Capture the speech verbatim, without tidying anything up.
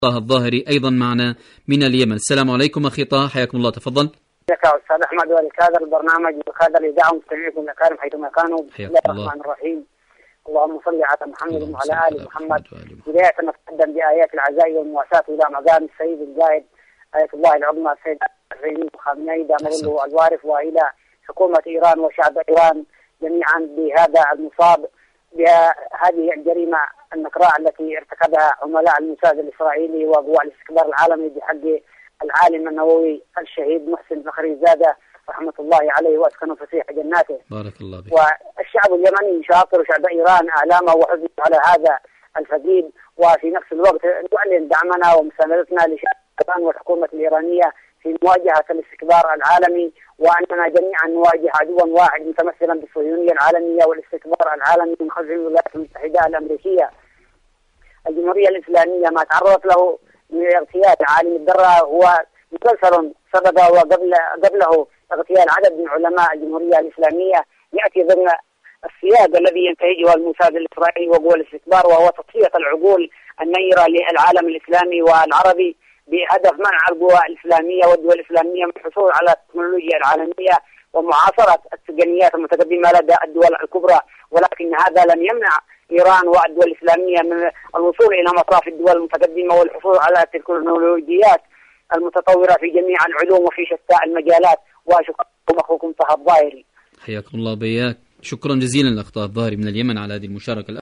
طه الظاهري أيضا معنا من اليمن. السلام عليكم أخي طه، حياكم الله، تفضل. ازيك يا استاذ احمد والكادر البرنامج وكادر الاذاعه ومستمعيكم الكرام حيثما كانوا. بسم الله الرحمن الرحيم. اللهم صل على محمد وعلى ال محمد. بدايه نتقدم بايات العزاء والمواساه الى مقام السيد القائد آية الله العظمى السيد الرئيس خامنئي دام ظله الوارث، والى حكومه ايران وشعب ايران جميعا بهذا المصاب بهذه الجريمه النكراء التي ارتكبها عملاء الموساد الاسرائيلي وقوى الاستكبار العالمي بحق العالم النووي الشهيد محسن فخري زاده رحمه الله عليه واسكنه فسيح جناته. بارك الله بك. والشعب اليمني شاطر شعب ايران اعلامه وحزنه على هذا الفقيد، وفي نفس الوقت نعلن دعمنا ومساندتنا لشعب ايران والحكومه الايرانيه في مواجهه الاستكبار العالمي، واننا جميعا نواجه عدوا واحد متمثلا بالصهيونيه العالميه والاستكبار العالمي من خلف الولايات المتحده الامريكيه. الجمهوريه الاسلاميه ما تعرضت له من اغتيال عالم الذره هو مسلسل سبب وقبل قبله اغتيال عدد من علماء الجمهوريه الاسلاميه ياتي ضمن السياق الذي ينتهجه الموساد الاسرائيلي وقوى الاستكبار، وهو تصفيه العقول النيره للعالم الاسلامي والعربي بهدف منع القوى الاسلاميه والدول الاسلاميه من الحصول على التكنولوجيا العالميه ومعاصره التقنيات المتقدمه لدى الدول الكبرى، ولكن هذا لم يمنع إيران والدول الإسلامية من الوصول إلى مصاف الدول المتقدمة والحصول على التكنولوجيات المتطورة في جميع العلوم وفي شتى المجالات. وشكرا لكم أخوكم طه الظاهري. حياكم الله بياك، شكرا جزيلا لأخ طه الظاهري من اليمن على هذه المشاركة.